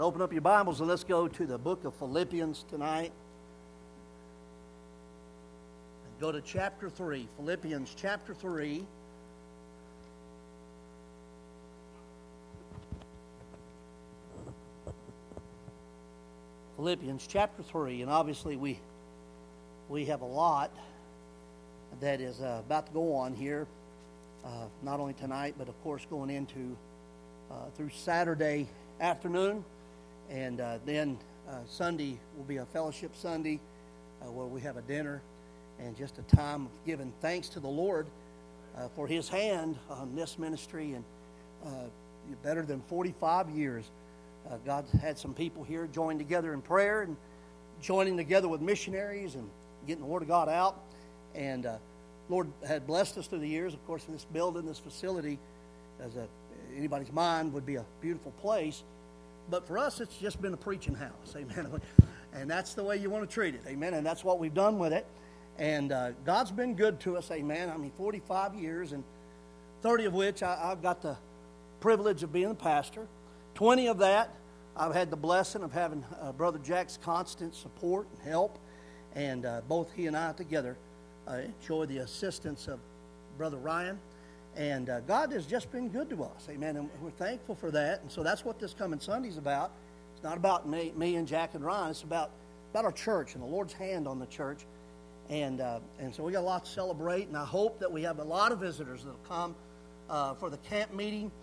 Open up your Bibles and let's go to the book of Philippians tonight. And go to chapter 3. Philippians chapter 3. Philippians chapter 3. And obviously we have a lot that is about to go on here. Not only tonight, but of course going into through Saturday afternoon. And then Sunday will be a fellowship Sunday where we have a dinner and just a time of giving thanks to the Lord for His hand on this ministry. And better than 45 years, God's had some people here join together in prayer and joining together with missionaries and getting the Word of God out. And Lord had blessed us through the years. Of course, this building, this facility, as anybody's mind, would be a beautiful place. But for us, it's just been a preaching house, amen. And that's the way you want to treat it, amen. And that's what we've done with it. And God's been good to us, amen. I mean, 45 years, and 30 of which I've got the privilege of being the pastor. 20 of that, I've had the blessing of having Brother Jack's constant support and help. And both he and I together enjoy the assistance of Brother Ryan. And God has just been good to us, amen, and we're thankful for that. And so that's what this coming Sunday's about. It's not about me and Jack and Ryan. It's about our church and the Lord's hand on the church. And so we got a lot to celebrate, and I hope that we have a lot of visitors that will come for the camp meeting.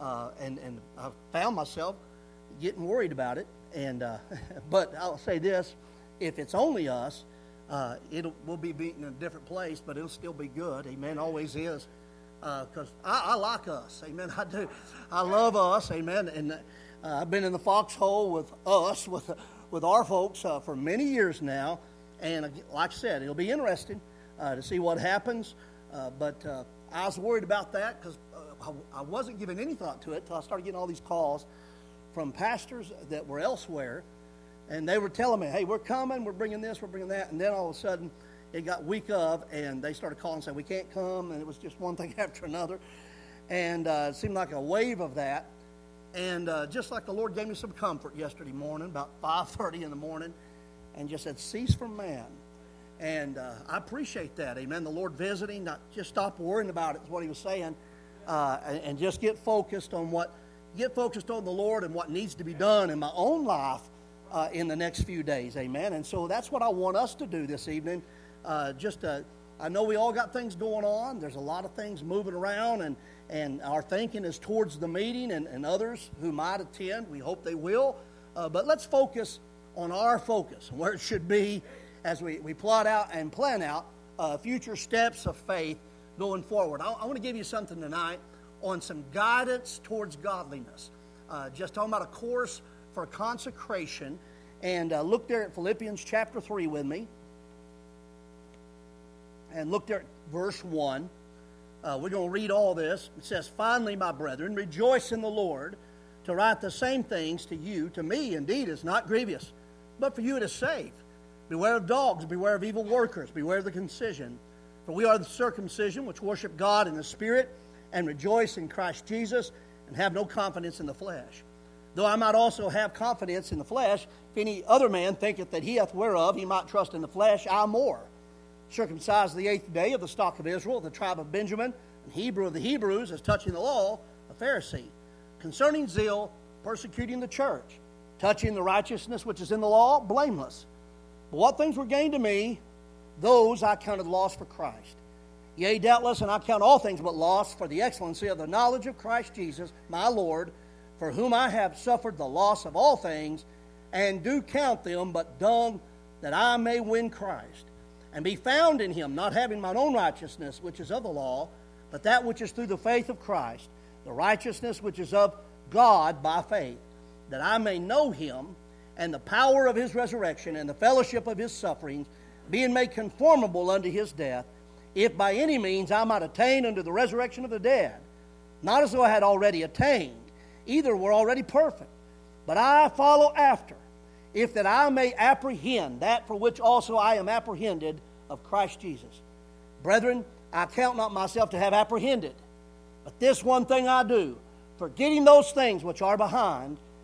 And I found myself getting worried about it. And but I'll say this, if it's only us, we'll be meeting in a different place, but it'll still be good, amen, always is. Because I like us, amen, I do. I love us, amen, and I've been in the foxhole with us, with our folks for many years now, and like I said, it'll be interesting to see what happens, but I was worried about that because I wasn't giving any thought to it until I started getting all these calls from pastors that were elsewhere, and they were telling me, hey, we're coming, we're bringing this, we're bringing that, and then all of a sudden, it got week of, and they started calling and saying, we can't come, and it was just one thing after another. And it seemed like a wave of that. And just like the Lord gave me some comfort yesterday morning, about 5:30 in the morning, and just said, cease from man. And I appreciate that, amen. The Lord visiting, not just stop worrying about it, is what He was saying, and just get focused on the Lord and what needs to be done in my own life in the next few days, amen. And so that's what I want us to do this evening. I know we all got things going on. There's a lot of things moving around, and our thinking is towards the meeting and others who might attend. We hope they will. But let's focus on our focus and where it should be as we plot out and plan out future steps of faith going forward. I want to give you something tonight on some guidance towards godliness. Just talking about a course for consecration. And look there at Philippians chapter 3 with me. And look there at verse 1. We're going to read all this. It says, finally, my brethren, rejoice in the Lord. To write the same things to you, to me, indeed, is not grievous, but for you it is safe. Beware of dogs, beware of evil workers, beware of the concision. For we are the circumcision which worship God in the Spirit, and rejoice in Christ Jesus, and have no confidence in the flesh. Though I might also have confidence in the flesh, if any other man thinketh that he hath whereof he might trust in the flesh, I more. Circumcised the 8th day of the stock of Israel, the tribe of Benjamin, and Hebrew of the Hebrews, as touching the law, a Pharisee. Concerning zeal, persecuting the church. Touching the righteousness which is in the law, blameless. But what things were gained to me, those I counted loss for Christ. Yea, doubtless, and I count all things but loss for the excellency of the knowledge of Christ Jesus, my Lord, for whom I have suffered the loss of all things, and do count them but dung, that I may win Christ, and be found in Him, not having mine own righteousness, which is of the law, but that which is through the faith of Christ, the righteousness which is of God by faith, that I may know Him, and the power of His resurrection, and the fellowship of His sufferings, being made conformable unto His death, if by any means I might attain unto the resurrection of the dead. Not as though I had already attained, either were already perfect, but I follow after, if that I may apprehend that for which also I am apprehended of Christ Jesus. Brethren, I count not myself to have apprehended, but this one thing I do, forgetting those things which are behind,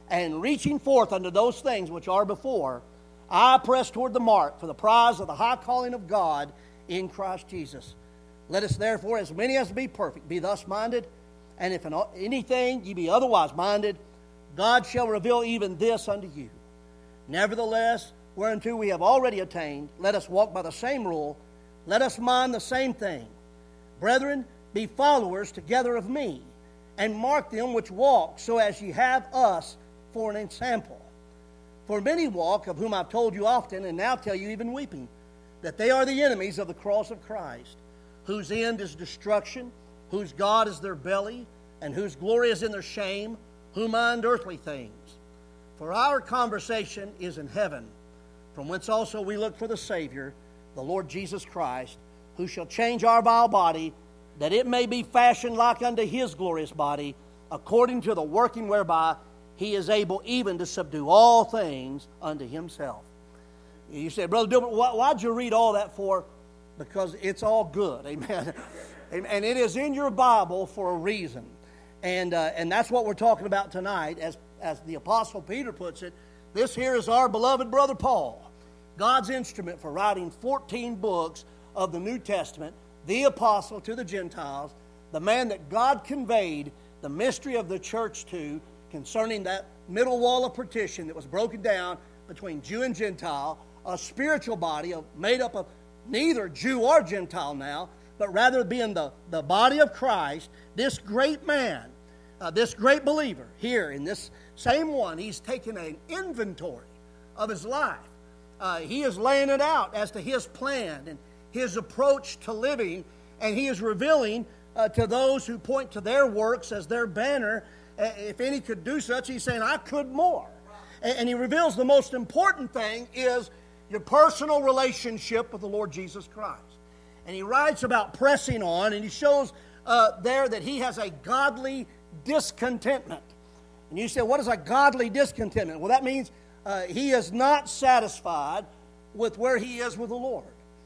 and reaching forth unto those things which are before, I press toward the mark for the prize of the high calling of God in Christ Jesus. Let us therefore, as many as be perfect, be thus minded, and if in anything ye be otherwise minded, God shall reveal even this unto you. Nevertheless, whereunto we have already attained, let us walk by the same rule, let us mind the same thing. Brethren, be followers together of me, and mark them which walk, so as ye have us for an example. For many walk, of whom I've told you often, and now tell you even weeping, that they are the enemies of the cross of Christ, whose end is destruction, whose God is their belly, and whose glory is in their shame, who mind earthly things. For our conversation is in heaven, from whence also we look for the Savior, the Lord Jesus Christ, who shall change our vile body, that it may be fashioned like unto His glorious body, according to the working whereby He is able even to subdue all things unto Himself. You say, Brother Dilbert, why'd you read all that for? Because it's all good, amen. And it is in your Bible for a reason. And that's what we're talking about tonight. As the Apostle Peter puts it, this here is our beloved brother Paul, God's instrument for writing 14 books of the New Testament, the apostle to the Gentiles, the man that God conveyed the mystery of the church to concerning that middle wall of partition that was broken down between Jew and Gentile, a spiritual body made up of neither Jew or Gentile now, but rather being the body of Christ. This great man, this great believer here in this same one, he's taken an inventory of his life. He is laying it out as to his plan and his approach to living, and he is revealing to those who point to their works as their banner, if any could do such, he's saying, I could more. And he reveals the most important thing is your personal relationship with the Lord Jesus Christ. And he writes about pressing on, and he shows there that he has a godly discontentment. And you say, what is a godly discontentment? Well, that means he is not satisfied with where he is with the Lord.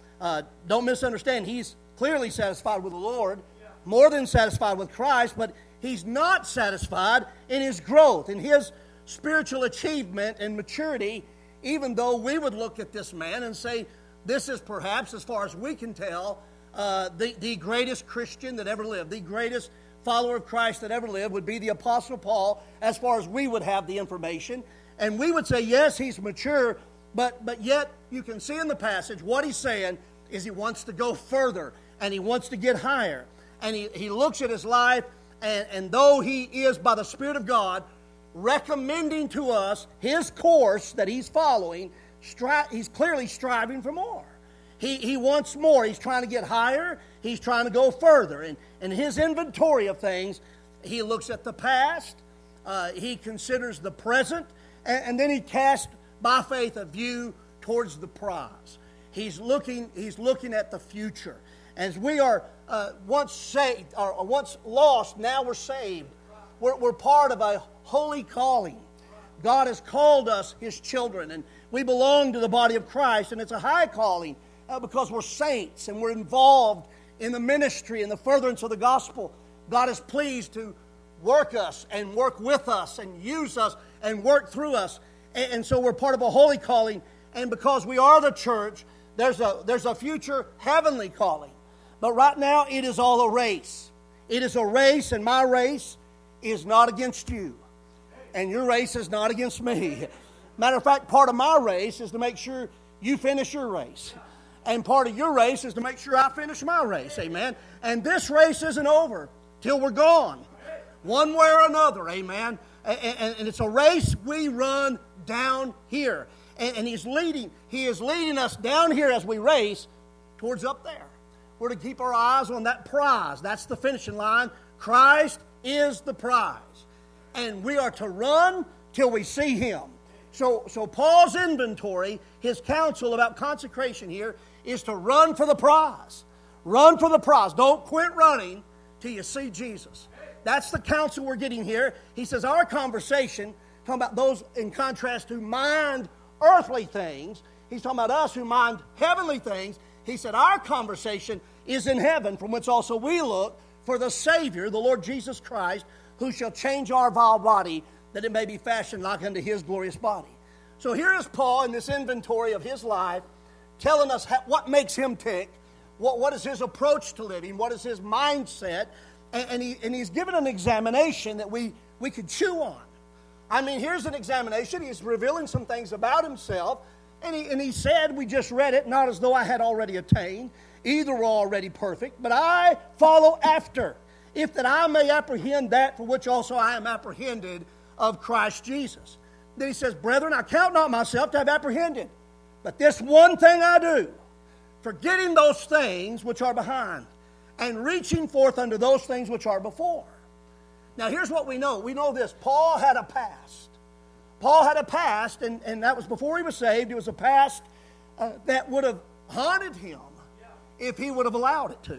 Don't misunderstand. He's clearly satisfied with the Lord, more than satisfied with Christ, but he's not satisfied in his growth, in his spiritual achievement and maturity, even though we would look at this man and say, this is perhaps, as far as we can tell, the greatest Christian that ever lived, the greatest follower of Christ that ever lived would be the Apostle Paul, as far as we would have the information. And we would say, yes, he's mature, but yet you can see in the passage what he's saying is he wants to go further, and he wants to get higher. And he looks at his life, and though he is, by the Spirit of God, recommending to us his course that he's following, he's clearly striving for more. He wants more. He's trying to get higher. He's trying to go further. And in his inventory of things, he looks at the past. He considers the present. And then he casts, by faith, a view towards the prize. He's looking at the future. As we are once saved, or once lost, now we're saved. We're part of a holy calling. God has called us His children, and we belong to the body of Christ, and it's a high calling because we're saints and we're involved in the ministry and the furtherance of the gospel. God is pleased to work us and work with us and use us and work through us, and so we're part of a holy calling. And because we are the church, there's a future heavenly calling. But right now, it is all a race. It is a race, and my race is not against you. And your race is not against me. Matter of fact, part of my race is to make sure you finish your race. And part of your race is to make sure I finish my race. Amen. And this race isn't over till we're gone. One way or another. Amen. And it's a race we run down here. And He is leading us down here as we race towards up there. We're to keep our eyes on that prize. That's the finishing line. Christ is the prize. And we are to run till we see Him. So Paul's inventory, his counsel about consecration here, is to run for the prize. Run for the prize. Don't quit running till you see Jesus. That's the counsel we're getting here. He says our conversation, talking about those in contrast who mind earthly things. He's talking about us who mind heavenly things. He said our conversation is in heaven, from which also we look for the Savior, the Lord Jesus Christ, who shall change our vile body, that it may be fashioned like unto his glorious body. So here is Paul in this inventory of his life, telling us what makes him tick, what is his approach to living, what is his mindset, and he's given an examination that we could chew on. I mean, here's an examination. He's revealing some things about himself, and he said, we just read it, not as though I had already attained, either were already perfect, but I follow after, if that I may apprehend that for which also I am apprehended of Christ Jesus. Then he says, brethren, I count not myself to have apprehended, but this one thing I do, forgetting those things which are behind, and reaching forth unto those things which are before. Now here's what we know. We know this. Paul had a past. Paul had a past, and that was before he was saved. It was a past that would have haunted him if he would have allowed it to.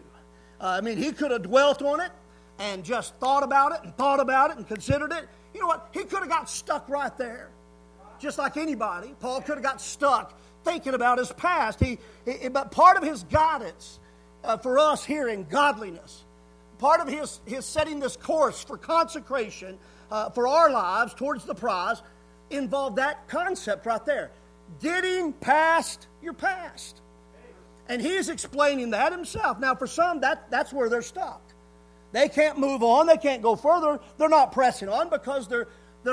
I mean, he could have dwelt on it and just thought about it and considered it. You know what? He could have got stuck right there, just like anybody. Paul could have got stuck thinking about his past. But part of his guidance for us here in godliness, part of his setting this course for consecration for our lives towards the prize, involved that concept right there. Getting past your past. And he's explaining that himself. Now, for some, that's where they're stuck. They can't move on. They can't go further. They're not pressing on because their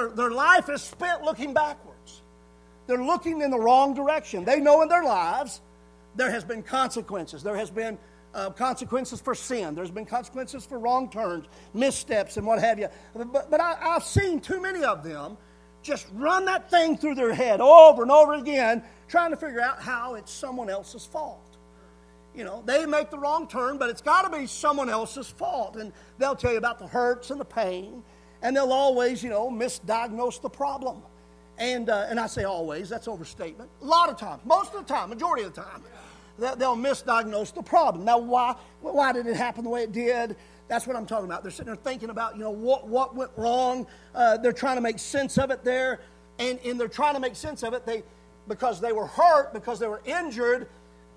life is spent looking backwards. They're looking in the wrong direction. They know in their lives there has been consequences. There has been consequences for sin. There's been consequences for wrong turns, missteps, and what have you. But I've seen too many of them just run that thing through their head over and over again, trying to figure out how it's someone else's fault. You know, they make the wrong turn, but it's got to be someone else's fault. And they'll tell you about the hurts and the pain, and they'll always, misdiagnose the problem. And I say always, that's overstatement. A lot of times, most of the time, majority of the time, they'll misdiagnose the problem. Now, why did it happen the way it did? That's what I'm talking about. They're sitting there thinking about, what went wrong. They're trying to make sense of it there. And they're trying to make sense of it because they were hurt, because they were injured.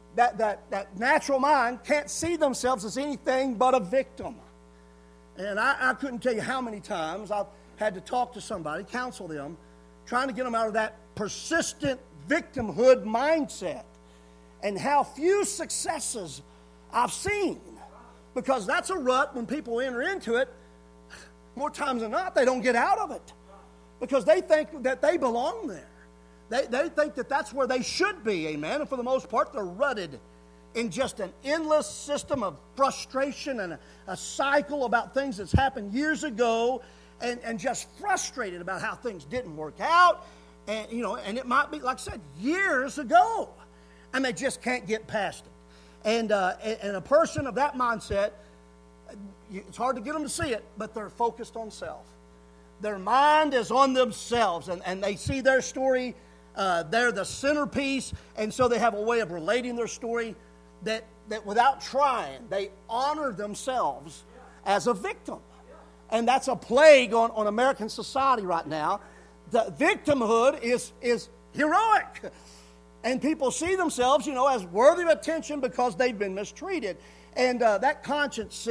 That natural mind can't see themselves as anything but a victim. And I couldn't tell you how many times I've had to talk to somebody, counsel them, trying to get them out of that persistent victimhood mindset. And how few successes I've seen. Because that's a rut when people enter into it. More times than not, they don't get out of it. Because they think that they belong there. They think that that's where they should be, amen. And for the most part, they're rutted in just an endless system of frustration and a cycle about things that's happened years ago, and just frustrated about how things didn't work out. And, and it might be, like I said, years ago. And they just can't get past it. And a person of that mindset, it's hard to get them to see it, but they're focused on self. Their mind is on themselves, and they see their story. They're the centerpiece, and so they have a way of relating their story that without trying, they honor themselves as a victim. And that's a plague on American society right now. The victimhood is heroic. And people see themselves, as worthy of attention because they've been mistreated. And that conscience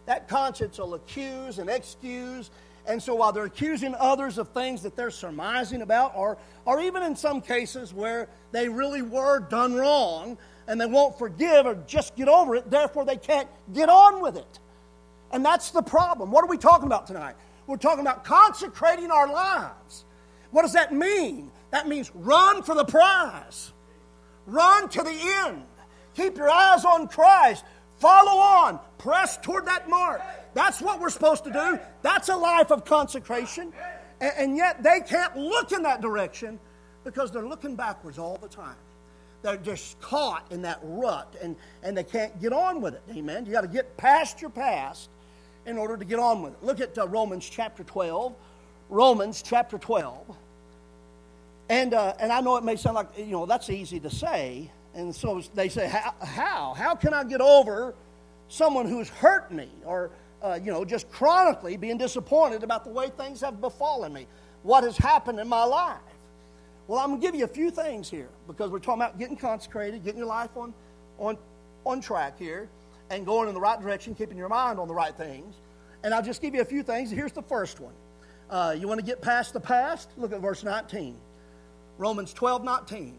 will accuse and excuse. And so while they're accusing others of things that they're surmising about, or even in some cases where they really were done wrong, and they won't forgive or just get over it, therefore they can't get on with it. And that's the problem. What are we talking about tonight? We're talking about consecrating our lives. What does that mean? That means run for the prize. Run to the end. Keep your eyes on Christ. Follow on. Press toward that mark. That's what we're supposed to do. That's a life of consecration. And yet they can't look in that direction because they're looking backwards all the time. They're just caught in that rut and they can't get on with it. Amen. You got to get past your past in order to get on with it. Look at Romans chapter 12. Romans chapter 12. And I know it may sound like, that's easy to say. And so they say, how? How can I get over someone who's hurt me? Or, just chronically being disappointed about the way things have befallen me. What has happened in my life? Well, I'm going to give you a few things here. Because we're talking about getting consecrated, getting your life on track here. And going in the right direction, keeping your mind on the right things. And I'll just give you a few things. Here's the first one. You want to get past the past? Look at verse 19. Romans 12:19.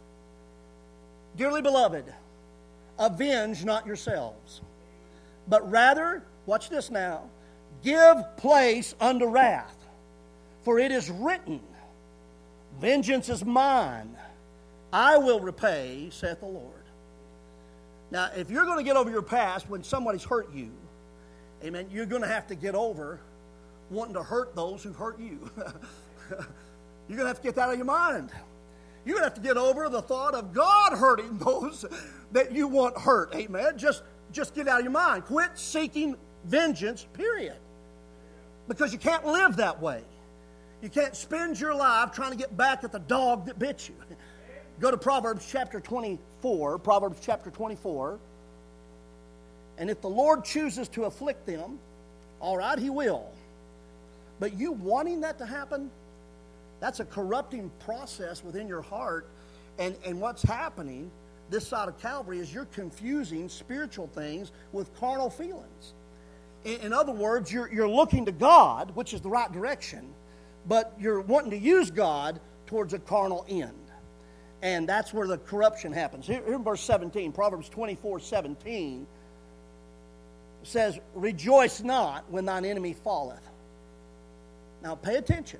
Dearly beloved, avenge not yourselves, but rather, watch this now, give place unto wrath. For it is written, vengeance is mine, I will repay, saith the Lord. Now, if you're going to get over your past when somebody's hurt you, amen, you're going to have to get over wanting to hurt those who hurt you. You're going to have to get that out of your mind. You're going to have to get over the thought of God hurting those that you want hurt. Amen. Just get out of your mind. Quit seeking vengeance, period. Because you can't live that way. You can't spend your life trying to get back at the dog that bit you. Go to Proverbs chapter 24. Proverbs chapter 24. And if the Lord chooses to afflict them, all right, He will. But you wanting that to happen, that's a corrupting process within your heart. And what's happening this side of Calvary is you're confusing spiritual things with carnal feelings. In other words, you're looking to God, which is the right direction, but you're wanting to use God towards a carnal end. And that's where the corruption happens. Here in verse 17, Proverbs 24:17 says, rejoice not when thine enemy falleth. Now pay attention.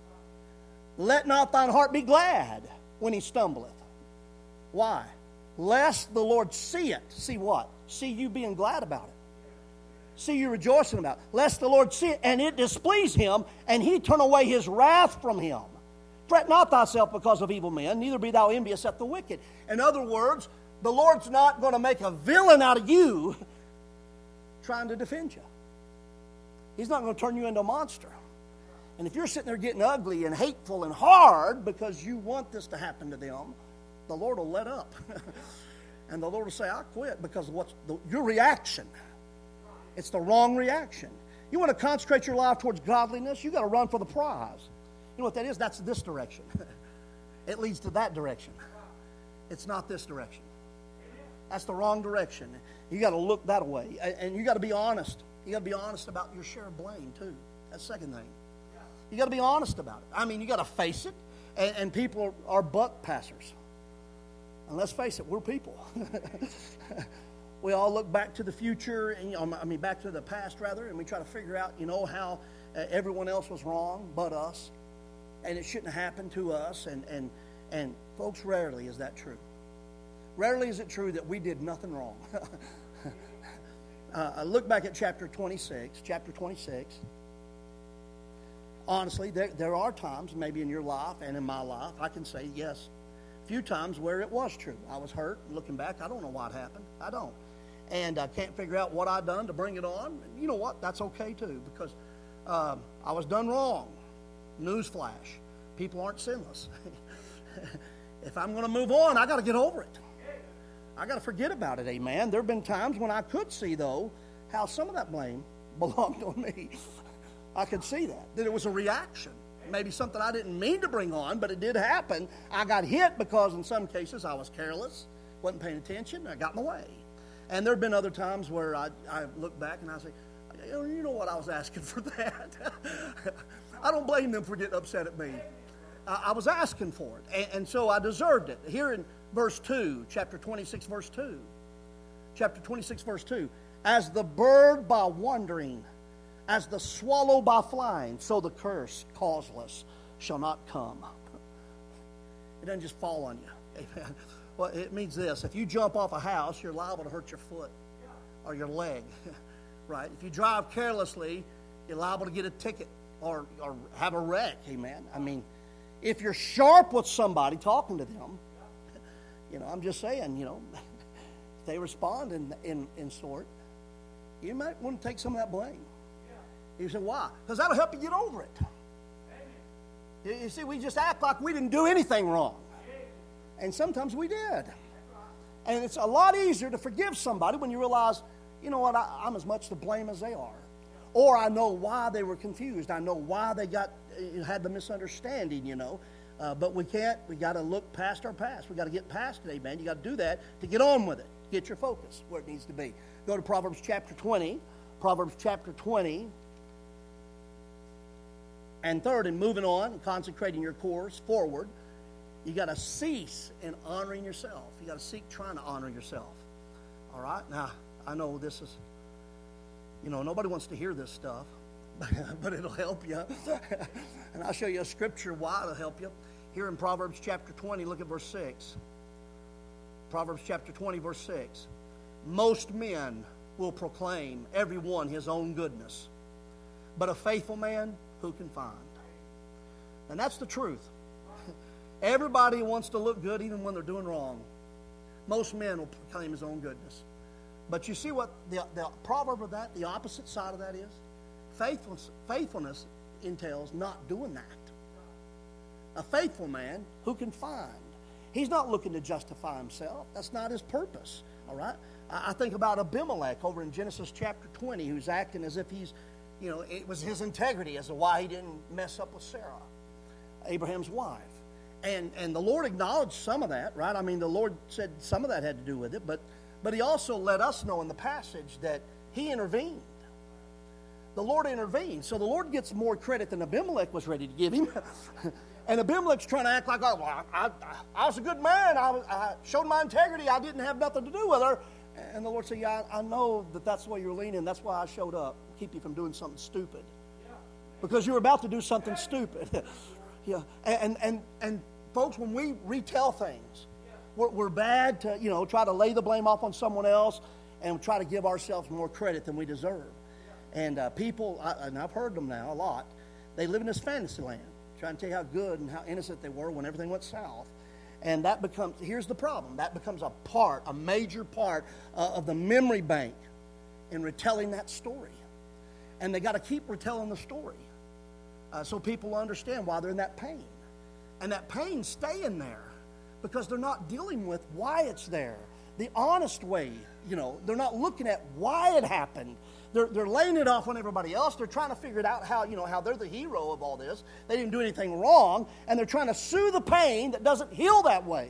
Let not thine heart be glad when he stumbleth. Why? Lest the Lord see it. See what? See you being glad about it. See you rejoicing about it. Lest the Lord see it, and it displease him, and he turn away his wrath from him. Fret not thyself because of evil men, neither be thou envious at the wicked. In other words, the Lord's not going to make a villain out of you trying to defend you. He's not going to turn you into a monster. And if you're sitting there getting ugly and hateful and hard because you want this to happen to them, the Lord will let up. And the Lord will say, I'll quit because of your reaction. It's the wrong reaction. You want to consecrate your life towards godliness, you got to run for the prize. You know what that is? That's this direction. It leads to that direction. It's not this direction. That's the wrong direction. You got to look that way. And you got to be honest. You got to be honest about your share of blame, too. That's the second thing. You got to be honest about it. I mean, you got to face it. And people are buck passers. And let's face it, we're people. We all look back to the future, and back to the past, rather, and we try to figure out, how everyone else was wrong but us. And it shouldn't have happened to us. And folks, rarely is that true. Rarely is it true that we did nothing wrong. Look back at chapter 26. Chapter 26. Honestly, there are times, maybe in your life and in my life, I can say, yes, a few times where it was true. I was hurt. Looking back, I don't know what happened. I don't. And I can't figure out what I've done to bring it on. You know what? That's okay, too, because I was done wrong. Newsflash. People aren't sinless. If I'm going to move on, I got to get over it. I got to forget about it, amen. There have been times when I could see, though, how some of that blame belonged on me. I could see that it was a reaction. Maybe something I didn't mean to bring on, but it did happen. I got hit because in some cases I was careless, wasn't paying attention, and I got in my way. And there have been other times where I look back and I say, you know what, I was asking for that. I don't blame them for getting upset at me. I was asking for it, and so I deserved it. Here in verse 2, chapter 26, verse 2. Chapter 26, verse 2. As the bird by wandering, as the swallow by flying, so the curse causeless shall not come. It doesn't just fall on you. Amen. Well, it means this. If you jump off a house, you're liable to hurt your foot or your leg. Right? If you drive carelessly, you're liable to get a ticket or have a wreck. Amen. I mean, if you're sharp with somebody talking to them, I'm just saying, if they respond in sort, you might want to take some of that blame. You say, why? Because that'll help you get over it. You see, we just act like we didn't do anything wrong. And sometimes we did. And it's a lot easier to forgive somebody when you realize, you know what, I'm as much to blame as they are. Or I know why they were confused. I know why they had the misunderstanding, But we can't. We got to look past our past. We got to get past it, amen. You got to do that to get on with it. Get your focus where it needs to be. Go to Proverbs chapter 20. Proverbs chapter 20. And third, in moving on and consecrating your course forward, you got to cease in honoring yourself. You got to seek trying to honor yourself. All right? Now, I know this is, nobody wants to hear this stuff, but it'll help you. And I'll show you a scripture why it'll help you. Here in Proverbs chapter 20, look at verse 6. Proverbs chapter 20, verse 6. Most men will proclaim, every one his own goodness, but a faithful man who can find? And that's the truth. Everybody wants to look good even when they're doing wrong. Most men will proclaim his own goodness. But you see what the proverb of that, the opposite side of that is? Faithfulness entails not doing that. A faithful man who can find. He's not looking to justify himself. That's not his purpose. All right? I think about Abimelech over in Genesis chapter 20, who's acting as if he's, it was his integrity as to why he didn't mess up with Sarah, Abraham's wife. And the Lord acknowledged some of that, right? I mean, the Lord said some of that had to do with it, but he also let us know in the passage that he intervened. The Lord intervened. So the Lord gets more credit than Abimelech was ready to give him. And Abimelech's trying to act like, I was a good man. I showed my integrity. I didn't have nothing to do with her. And the Lord said, yeah, I know that's the way you're leaning. That's why I showed up. Keep you from doing something stupid. Because you're about to do something stupid. Yeah. And folks, when we retell things, we're bad to, try to lay the blame off on someone else and try to give ourselves more credit than we deserve. And people, and I've heard them now a lot, they live in this fantasy land, trying to tell you how good and how innocent they were when everything went south. And that becomes, here's the problem, that becomes a major part of the memory bank in retelling that story. And they got to keep retelling the story so people understand why they're in that pain. And that pain's staying there because they're not dealing with why it's there. The honest way, they're not looking at why it happened. They're laying it off on everybody else. They're trying to figure it out how they're the hero of all this. They didn't do anything wrong, and they're trying to soothe the pain that doesn't heal that way.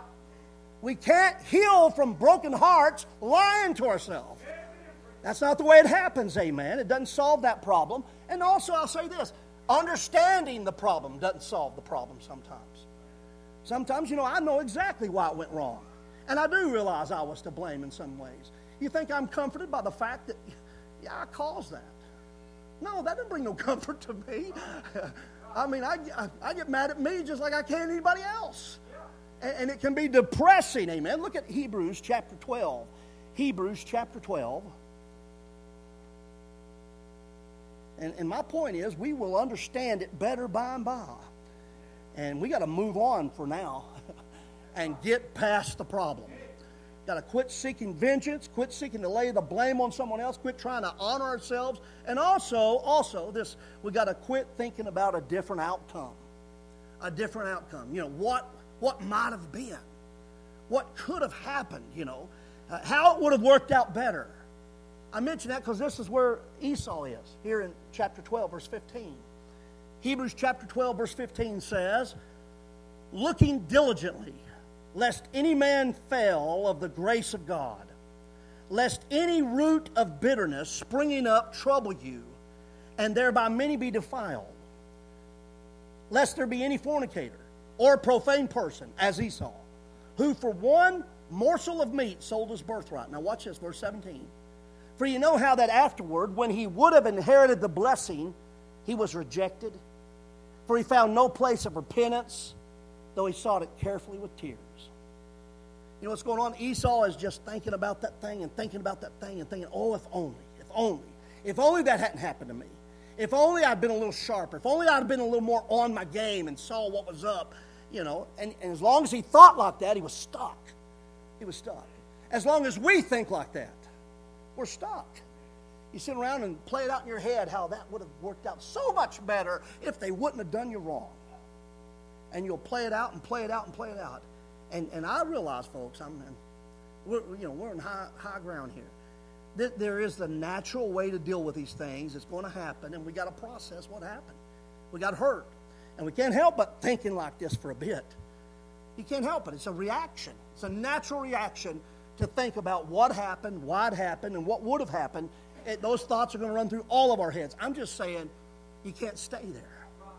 We can't heal from broken hearts lying to ourselves. That's not the way it happens, amen. It doesn't solve that problem. And also, I'll say this, understanding the problem doesn't solve the problem sometimes. Sometimes, I know exactly why it went wrong. And I do realize I was to blame in some ways. You think I'm comforted by the fact that, yeah, I caused that? No, that didn't bring no comfort to me. I mean, I get mad at me just like I can anybody else. And it can be depressing, amen. Look at Hebrews chapter 12. Hebrews chapter 12. And my point is, we will understand it better by and by. And we got to move on for now and get past the problem. Got to quit seeking vengeance, quit seeking to lay the blame on someone else, quit trying to honor ourselves. And also this, we got to quit thinking about a different outcome. A different outcome. What might have been. What could have happened, how it would have worked out better. I mention that because this is where Esau is, here in chapter 12, verse 15. Hebrews chapter 12, verse 15 says, looking diligently, lest any man fail of the grace of God, lest any root of bitterness springing up trouble you, and thereby many be defiled, lest there be any fornicator or profane person, as Esau, who for one morsel of meat sold his birthright. Now watch this, verse 17. For you know how that afterward, when he would have inherited the blessing, he was rejected. For he found no place of repentance, though he sought it carefully with tears. You know what's going on? Esau is just thinking about that thing and thinking about that thing and thinking, oh, if only that hadn't happened to me. If only I'd been a little sharper. If only I'd been a little more on my game and saw what was up. And as long as he thought like that, he was stuck. He was stuck. As long as we think like that, we're stuck. You sit around and play it out in your head how that would have worked out so much better if they wouldn't have done you wrong. And you'll play it out and play it out and play it out. And I realize, folks, we're in high ground here. There is the natural way to deal with these things. It's going to happen, and we got to process what happened. We got hurt, and we can't help but thinking like this for a bit. You can't help it. It's a reaction. It's a natural reaction to think about what happened, why it happened, and what would have happened. Those thoughts are going to run through all of our heads. I'm just saying, you can't stay there.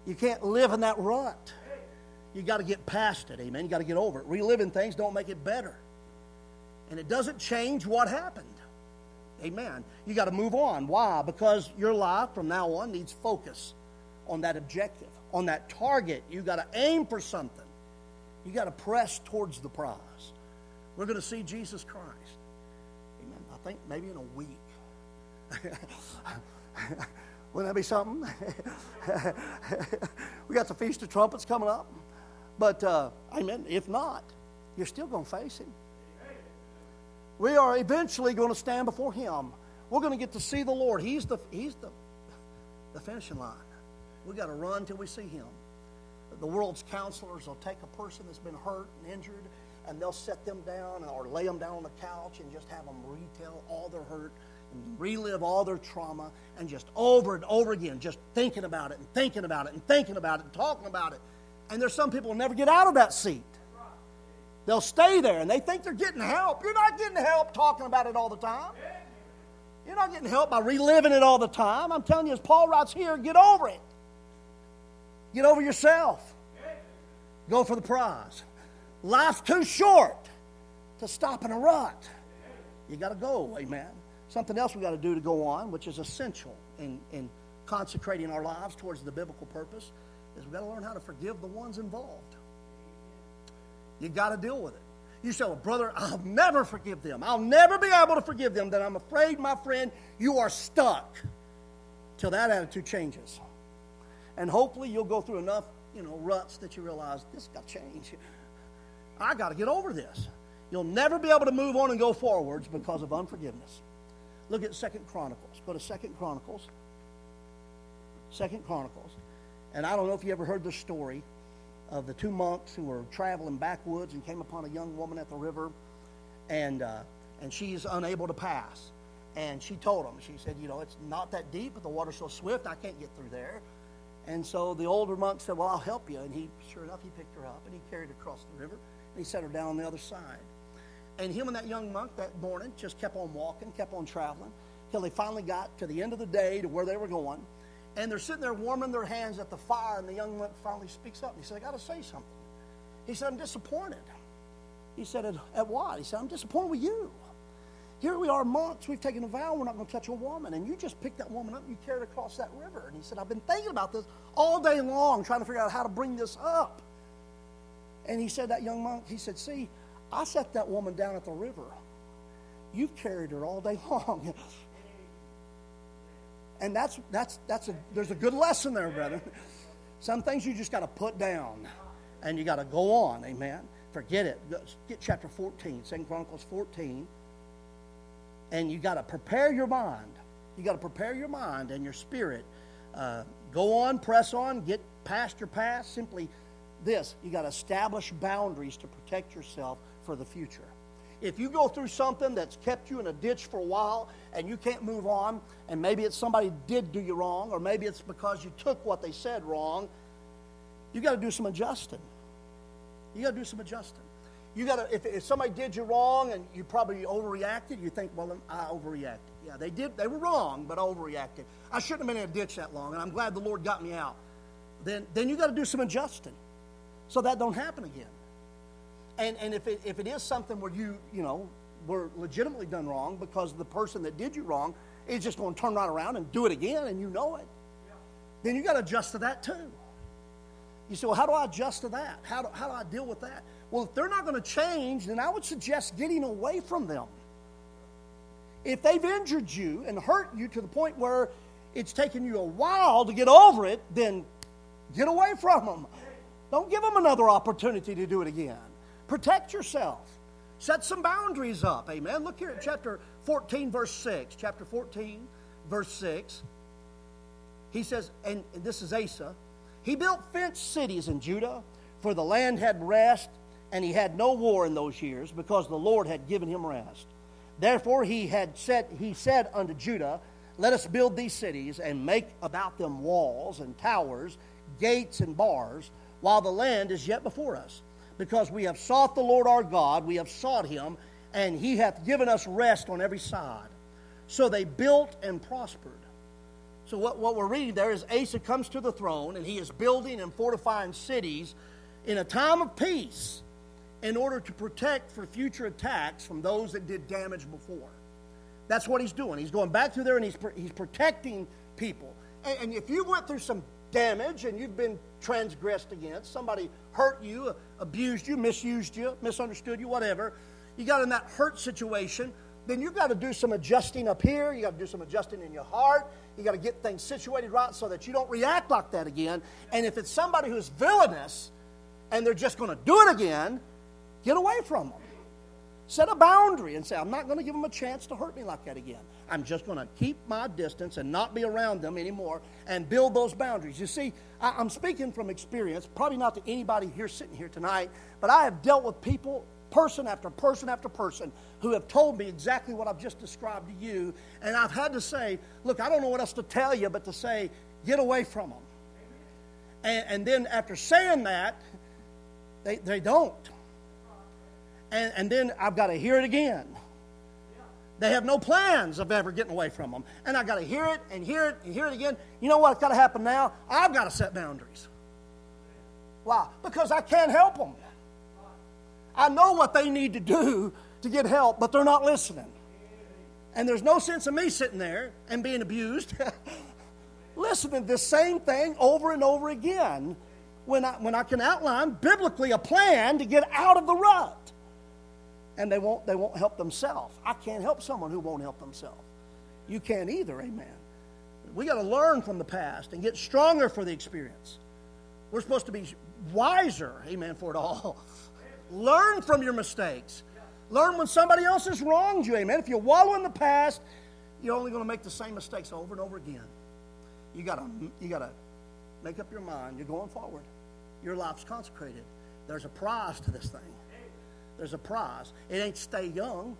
You can't live in that rut. You got to get past it, amen. You got to get over it. Reliving things don't make it better. And it doesn't change what happened. Amen. You got to move on. Why? Because your life from now on needs focus on that objective, on that target. You got to aim for something. You got to press towards the prize. We're going to see Jesus Christ. Amen. I think maybe in a week. Wouldn't that be something? We got the Feast of Trumpets coming up. But, amen, if not, you're still going to face Him. We are eventually going to stand before Him. We're going to get to see the Lord. He's the finishing line. We've got to run till we see Him. The world's counselors will take a person that's been hurt and injured, and they'll set them down or lay them down on the couch and just have them retell all their hurt and relive all their trauma, and just over and over again, just thinking about it and thinking about it and thinking about it and talking about it. And there's some people who never get out of that seat. They'll stay there, and they think they're getting help. You're not getting help talking about it all the time. You're not getting help by reliving it all the time. I'm telling you, as Paul writes here, get over it. Get over yourself. Go for the prize. Life's too short to stop in a rut. You got to go, amen. Something else we got to do to go on, which is essential in consecrating our lives towards the biblical purpose, is we've got to learn how to forgive the ones involved. You got to deal with it. You say, well, brother, I'll never forgive them. I'll never be able to forgive them. Then I'm afraid, my friend, you are stuck till that attitude changes. And hopefully you'll go through enough, ruts that you realize this got to change. I got to get over this. You'll never be able to move on and go forwards because of unforgiveness. Look at 2 Chronicles. Go to 2 Chronicles. 2 Chronicles. And I don't know if you ever heard the story of the two monks who were traveling backwoods and came upon a young woman at the river, and she's unable to pass. And she told them, she said, it's not that deep, but the water's so swift, I can't get through there. And so the older monk said, well, I'll help you. And sure enough, he picked her up and he carried her across the river, and he set her down on the other side. And him and that young monk that morning just kept on walking, kept on traveling, till they finally got to the end of the day to where they were going. And they're sitting there warming their hands at the fire, and the young monk finally speaks up. And he said, I got to say something. He said, I'm disappointed. He said, at what? He said, I'm disappointed with you. Here we are, monks. We've taken a vow we're not going to touch a woman. And you just picked that woman up and you carried her across that river. And he said, I've been thinking about this all day long, trying to figure out how to bring this up. And he said, that young monk, he said, see, I set that woman down at the river. You've carried her all day long. And there's a good lesson there, brethren. Some things you just got to put down, and you got to go on, amen. Forget it. Get chapter 14, 2 Chronicles 14, and you got to prepare your mind. You got to prepare your mind and your spirit. Go on, press on, get past your past. Simply this, you got to establish boundaries to protect yourself for the future. If you go through something that's kept you in a ditch for a while and you can't move on, and maybe it's somebody did do you wrong, or maybe it's because you took what they said wrong, you got to do some adjusting. You got to do some adjusting. You got to, if somebody did you wrong and you probably overreacted, you think, well, I overreacted. Yeah, they were wrong, but I overreacted. I shouldn't have been in a ditch that long, and I'm glad the Lord got me out. Then you got to do some adjusting so that don't happen again. And if it is something where you were legitimately done wrong because the person that did you wrong is just going to turn right around and do it again, and you know it, then you got to adjust to that too. You say, well, how do I adjust to that? How do I deal with that? Well, if they're not going to change, then I would suggest getting away from them. If they've injured you and hurt you to the point where it's taken you a while to get over it, then get away from them. Don't give them another opportunity to do it again. Protect yourself. Set some boundaries up. Amen. Look here at chapter 14, verse 6. Chapter 14, verse 6. He says, and this is Asa, he built fenced cities in Judah, for the land had rest, and he had no war in those years, because the Lord had given him rest. Therefore he said unto Judah, let us build these cities, and make about them walls and towers, gates and bars, while the land is yet before us. Because we have sought the Lord our God, we have sought him, and he hath given us rest on every side. So they built and prospered. So what we're reading there is Asa comes to the throne, and he is building and fortifying cities in a time of peace in order to protect for future attacks from those that did damage before. That's what he's doing. He's going back through there, and he's protecting people. And if you went through some damage and you've been transgressed against, somebody hurt you, abused you, misused you, misunderstood you, whatever, you got in that hurt situation, then you've got to do some adjusting up here. You got to do some adjusting in your heart. You got to get things situated right so that you don't react like that again. And if it's somebody who's villainous and they're just going to do it again, get away from them. Set a boundary and say, I'm not going to give them a chance to hurt me like that again. I'm just going to keep my distance and not be around them anymore and build those boundaries. You see, I'm speaking from experience, probably not to anybody here sitting here tonight, but I have dealt with people, person after person after person, who have told me exactly what I've just described to you, and I've had to say, look, I don't know what else to tell you but to say, get away from them. And then after saying that, they don't. And then I've got to hear it again. They have no plans of ever getting away from them. And I've got to hear it and hear it and hear it again. You know what's got to happen now? I've got to set boundaries. Why? Because I can't help them. I know what they need to do to get help, but they're not listening. And there's no sense of me sitting there and being abused, listening to the same thing over and over again when I can outline biblically a plan to get out of the rut. And they won't help themselves. I can't help someone who won't help themselves. You can't either, amen. We got to learn from the past and get stronger for the experience. We're supposed to be wiser, amen, for it all. Learn from your mistakes. Learn when somebody else has wronged you, amen. If you wallow in the past, you're only going to make the same mistakes over and over again. You got to make up your mind. You're going forward. Your life's consecrated. There's a prize to this thing. There's a prize. It ain't to stay young.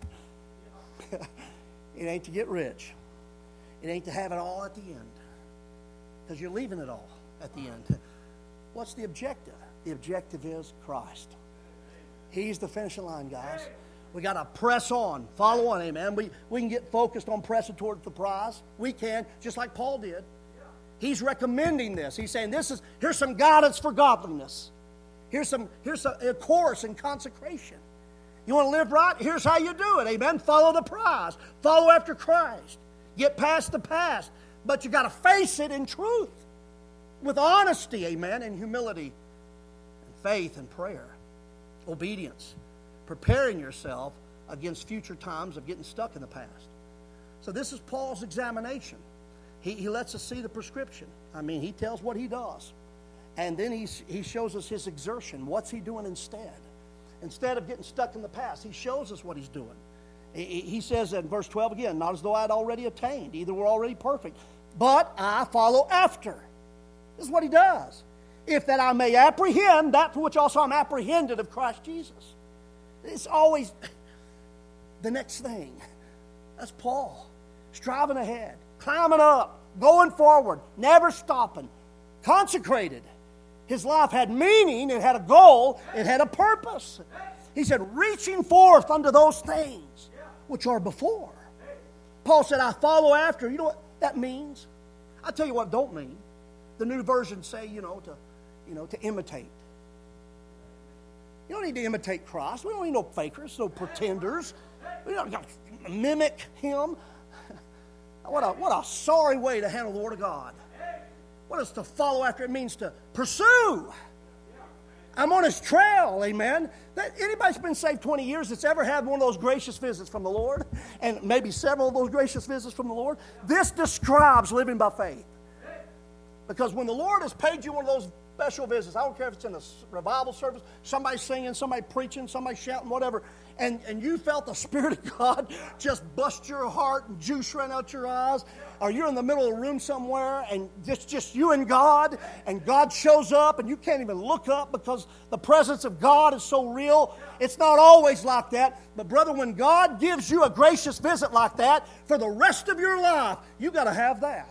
It ain't to get rich. It ain't to have it all at the end. Because you're leaving it all at the end. What's the objective? The objective is Christ. He's the finishing line, guys. We got to press on, follow on, amen. We can get focused on pressing towards the prize. We can, just like Paul did. He's recommending this. He's saying, here's some guidance for godliness. Here's a course in consecration. You want to live right? Here's how you do it, amen. Follow the prize. Follow after Christ. Get past the past. But you got to face it in truth. With honesty, amen, and humility, and faith and prayer. Obedience. Preparing yourself against future times of getting stuck in the past. So this is Paul's examination. He lets us see the prescription. I mean, he tells what he does. And then he shows us his exertion. What's he doing instead? Instead of getting stuck in the past, he shows us what he's doing. He says in verse 12 again, not as though I had already attained. Either we're already perfect. But I follow after. This is what he does. If that I may apprehend that for which also I'm apprehended of Christ Jesus. It's always the next thing. That's Paul. Striving ahead. Climbing up. Going forward. Never stopping. Consecrated. His life had meaning, it had a goal, it had a purpose. He said, reaching forth unto those things which are before. Paul said, I follow after. You know what that means? I'll tell you what it don't mean. The new versions say, to imitate. You don't need to imitate Christ. We don't need no fakers, no pretenders. We don't got to mimic him. What a sorry way to handle the Word of God. What does to follow after? It means to pursue. I'm on his trail, amen. Anybody's been saved 20 years that's ever had one of those gracious visits from the Lord, and maybe several of those gracious visits from the Lord, this describes living by faith. Because when the Lord has paid you one of those special visits, I don't care if it's in a revival service, somebody singing, somebody preaching, somebody shouting, whatever, and you felt the Spirit of God just bust your heart and juice ran out your eyes, or you're in the middle of a room somewhere and it's just you and God shows up and you can't even look up because the presence of God is so real. It's not always like that. But brother, when God gives you a gracious visit like that for the rest of your life, you got to have that.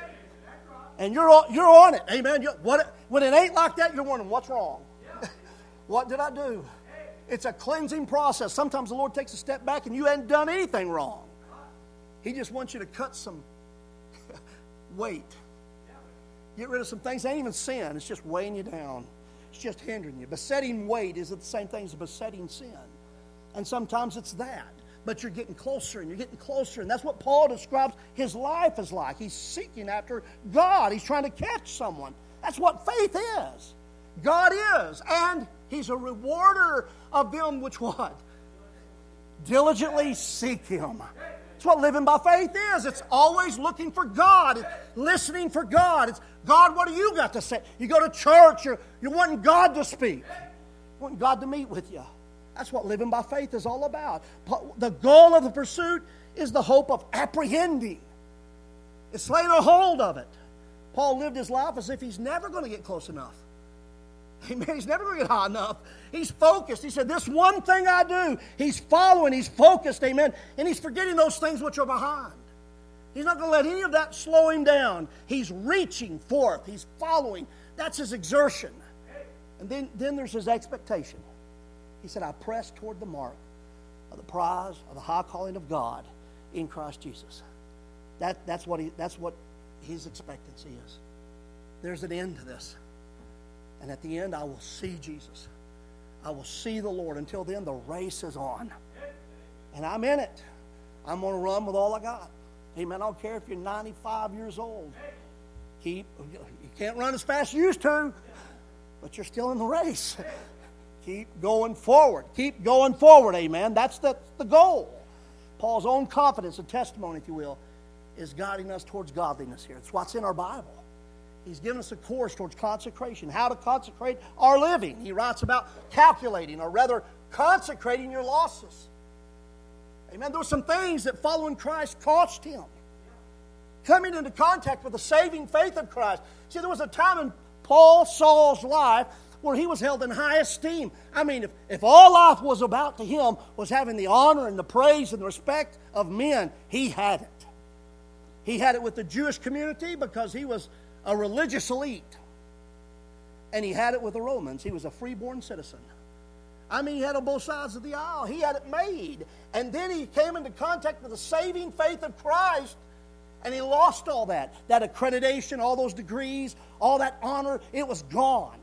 And you're on it. Amen. When it ain't like that, you're wondering, what's wrong? What did I do? It's a cleansing process. Sometimes the Lord takes a step back and you hadn't done anything wrong. He just wants you to cut some weight. Get rid of some things. It ain't even sin. It's just weighing you down. It's just hindering you. Besetting weight is the same thing as besetting sin. And sometimes it's that. But you're getting closer and you're getting closer. And that's what Paul describes his life as like. He's seeking after God. He's trying to catch someone. That's what faith is. God is. And He's a rewarder of them which what? Diligently seek Him. That's what living by faith is. It's always looking for God. It's listening for God. It's, God, what do you got to say? You go to church, you're wanting God to speak. You're wanting God to meet with you. That's what living by faith is all about. The goal of the pursuit is the hope of apprehending. It's laying a hold of it. Paul lived his life as if he's never going to get close enough. Amen. He's never going to get high enough. He's focused. He said, this one thing I do. He's following. He's focused. Amen. And he's forgetting those things which are behind. He's not going to let any of that slow him down. He's reaching forth. He's following. That's his exertion. And then there's his expectation. He said, I press toward the mark of the prize of the high calling of God in Christ Jesus. That's what his expectancy is. There's an end to this. And at the end, I will see Jesus. I will see the Lord. Until then, the race is on. And I'm in it. I'm going to run with all I got. Amen. I don't care if you're 95 years old. You can't run as fast as you used to, but you're still in the race. Keep going forward. Keep going forward. Amen. That's the goal. Paul's own confidence and testimony, if you will, is guiding us towards godliness here. It's what's in our Bible. He's given us a course towards consecration, how to consecrate our living. He writes about calculating, or rather consecrating your losses. Amen. There were some things that following Christ cost him. Coming into contact with the saving faith of Christ. See, there was a time in Saul's life where he was held in high esteem. I mean, if all life was about to him was having the honor and the praise and the respect of men, he had it. He had it with the Jewish community because he was a religious elite. And he had it with the Romans. He was a freeborn citizen. I mean, he had it on both sides of the aisle. He had it made. And then he came into contact with the saving faith of Christ, and he lost all that. That accreditation, all those degrees, all that honor, it was gone.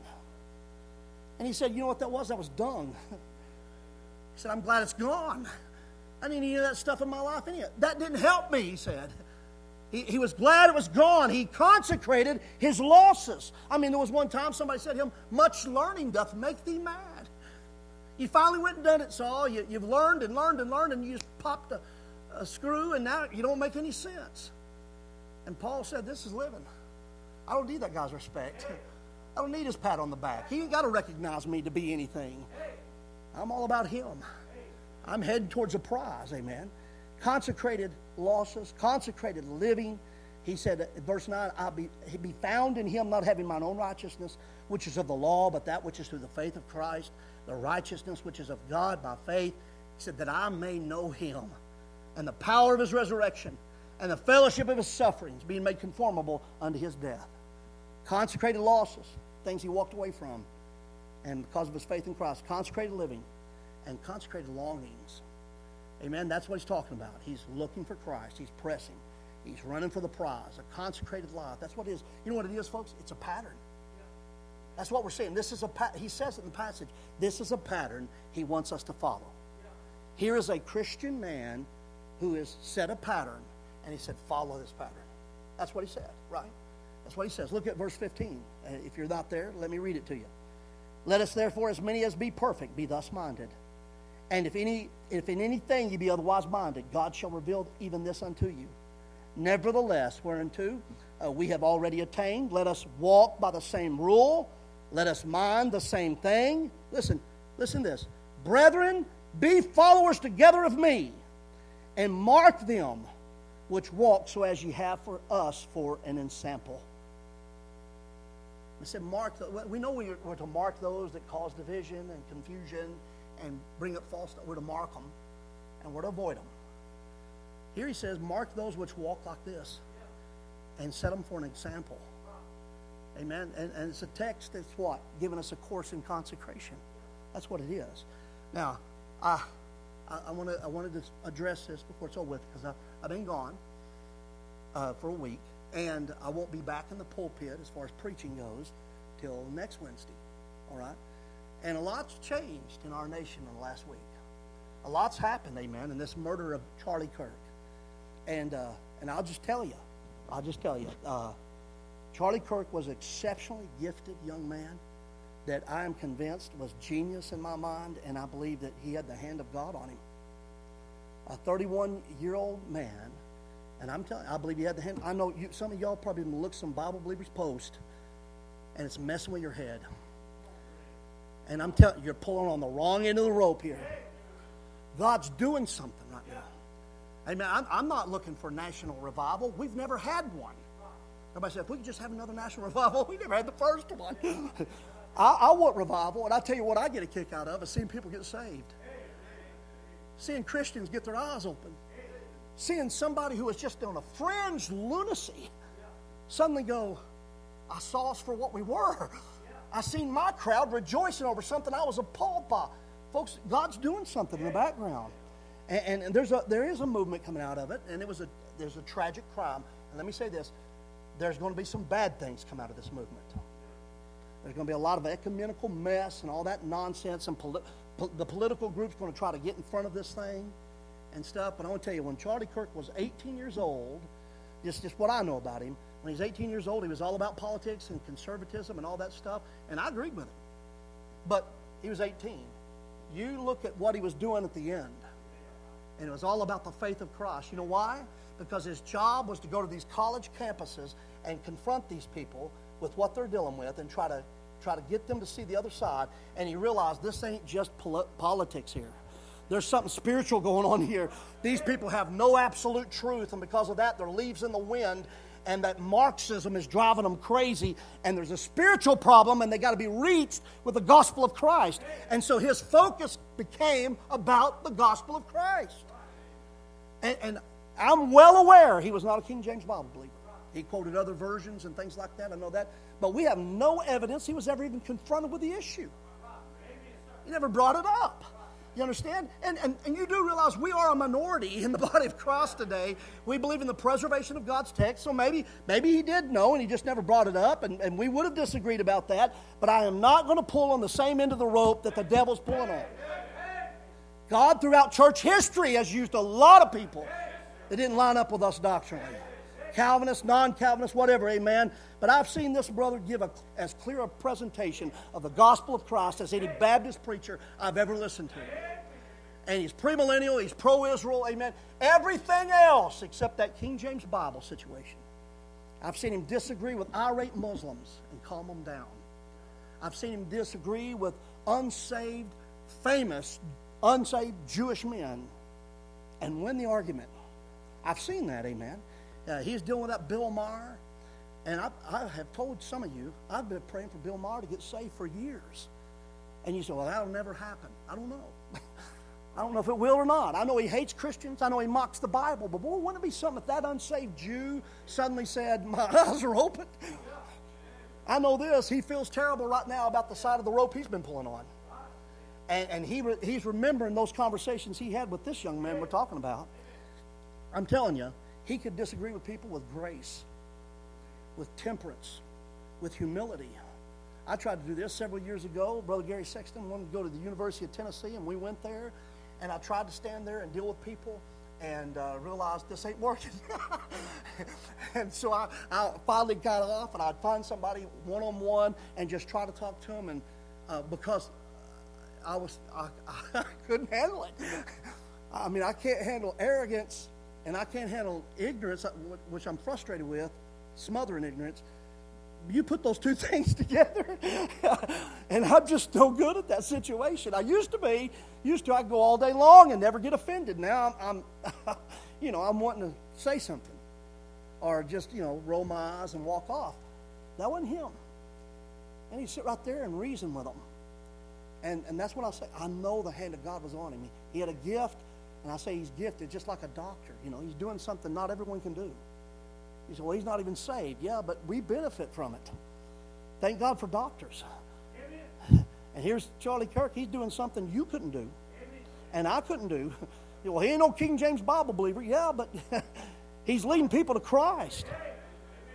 And he said, you know what that was? That was dung. He said, I'm glad it's gone. I didn't need any of that stuff in my life. That didn't help me, he said. He was glad it was gone. He consecrated his losses. I mean, there was one time somebody said to him, much learning doth make thee mad. You finally went and done it, Saul. You've learned and learned and learned, and you just popped a screw, and now you don't make any sense. And Paul said, this is living. I don't need that guy's respect. I don't need his pat on the back. He ain't got to recognize me to be anything. I'm all about him. I'm heading towards a prize, amen. Consecrated losses, consecrated living. He said, verse 9, he be found in him, not having mine own righteousness, which is of the law, but that which is through the faith of Christ, the righteousness which is of God by faith. He said, that I may know him, and the power of his resurrection, and the fellowship of his sufferings, being made conformable unto his death. Consecrated losses, things he walked away from, and because of his faith in Christ, consecrated living, and consecrated longings. Amen. That's what he's talking about. He's looking for Christ. He's pressing. He's running for the prize, a consecrated life. That's what it is. You know what it is, folks? It's a pattern. That's what we're saying. This is he says it in the passage. This is a pattern he wants us to follow. Here is a Christian man who has set a pattern, and he said, follow this pattern. That's what he said, right? That's what he says. Look at verse 15. If you're not there, let me read it to you. Let us therefore, as many as be perfect, be thus minded. And if in anything ye be otherwise minded, God shall reveal even this unto you. Nevertheless, whereunto we have already attained, let us walk by the same rule. Let us mind the same thing. Listen to this. Brethren, be followers together of me, and mark them which walk so as ye have for us for an ensample. I said, we know we're to mark those that cause division and confusion and bring up false. We're to mark them, and we're to avoid them. Here he says, mark those which walk like this, and set them for an example. Amen. And it's a text that's what? Giving us a course in consecration. That's what it is. Now, I wanted to address this before it's over with, because I've been gone for a week, And I won't be back in the pulpit as far as preaching goes till next Wednesday. All right? And a lot's changed in our nation in the last week. A lot's happened, amen, in this murder of Charlie Kirk. And I'll just tell you, Charlie Kirk was an exceptionally gifted young man that I am convinced was genius in my mind, and I believe that he had the hand of God on him. A 31-year-old man, and I'm telling you, I believe he had the hand. I know some of y'all probably look some Bible believers post, and it's messing with your head. And I'm telling you, you're pulling on the wrong end of the rope here. God's doing something right now. Amen. I'm not looking for national revival. We've never had one. Everybody said, if we could just have another national revival, we never had the first one. I want revival, and I tell you what I get a kick out of is seeing people get saved. Seeing Christians get their eyes open. Seeing somebody who was just on a fringe lunacy suddenly go, I saw us for what we were. I seen my crowd rejoicing over something I was appalled by. Folks, God's doing something in the background. And there is a movement coming out of it, and there's a tragic crime. And let me say this, there's going to be some bad things come out of this movement. There's going to be a lot of ecumenical mess and all that nonsense, and the political group's going to try to get in front of this thing and stuff. But I want to tell you, when Charlie Kirk was 18 years old, just what I know about him, when he was 18 years old, he was all about politics and conservatism and all that stuff, and I agreed with him. But he was 18. You look at what he was doing at the end, and it was all about the faith of Christ. You know why? Because his job was to go to these college campuses and confront these people with what they're dealing with and try to get them to see the other side. And he realized this ain't just politics here. There's something spiritual going on here. These people have no absolute truth, and because of that, they're leaves in the wind, and that Marxism is driving them crazy, and there's a spiritual problem, and they got to be reached with the gospel of Christ. And so his focus became about the gospel of Christ. And I'm well aware he was not a King James Bible believer. He quoted other versions and things like that. I know that. But we have no evidence he was ever even confronted with the issue. He never brought it up. You understand? And you do realize we are a minority in the body of Christ today. We believe in the preservation of God's text. So maybe he did know and he just never brought it up. And we would have disagreed about that. But I am not going to pull on the same end of the rope that the devil's pulling on. God throughout church history has used a lot of people that didn't line up with us doctrinally. Calvinists, non-Calvinists, whatever, amen. But I've seen this brother give as clear a presentation of the gospel of Christ as any Baptist preacher I've ever listened to. And he's premillennial, he's pro-Israel, amen. Everything else except that King James Bible situation. I've seen him disagree with irate Muslims and calm them down. I've seen him disagree with unsaved Jewish men and win the argument. I've seen that, amen. He's dealing with that Bill Maher. And I have told some of you, I've been praying for Bill Maher to get saved for years. And you say, well, that'll never happen. I don't know. I don't know if it will or not. I know he hates Christians. I know he mocks the Bible. But boy, wouldn't it be something if that unsaved Jew suddenly said, my eyes are open? I know this. He feels terrible right now about the side of the rope he's been pulling on. And he's remembering those conversations he had with this young man we're talking about. I'm telling you, he could disagree with people with grace, with temperance, with humility. I tried to do this several years ago. Brother Gary Sexton wanted to go to the University of Tennessee, and we went there. And I tried to stand there and deal with people and realized this ain't working. And so I finally got off, and I'd find somebody one-on-one and just try to talk to them. And because I couldn't handle it. I mean, I can't handle arrogance. And I can't handle ignorance, which I'm frustrated with, smothering ignorance. You put those two things together, and I'm just no good at that situation. I used to I'd go all day long and never get offended. Now I'm wanting to say something, or just, roll my eyes and walk off. That wasn't him. And he'd sit right there and reason with them. And that's what I say. I know the hand of God was on him. He had a gift. And I say he's gifted just like a doctor. He's doing something not everyone can do. You say, well, he's not even saved. Yeah, but we benefit from it. Thank God for doctors. Amen. And here's Charlie Kirk. He's doing something you couldn't do. Amen. And I couldn't do. Well, he ain't no King James Bible believer. Yeah, but he's leading people to Christ.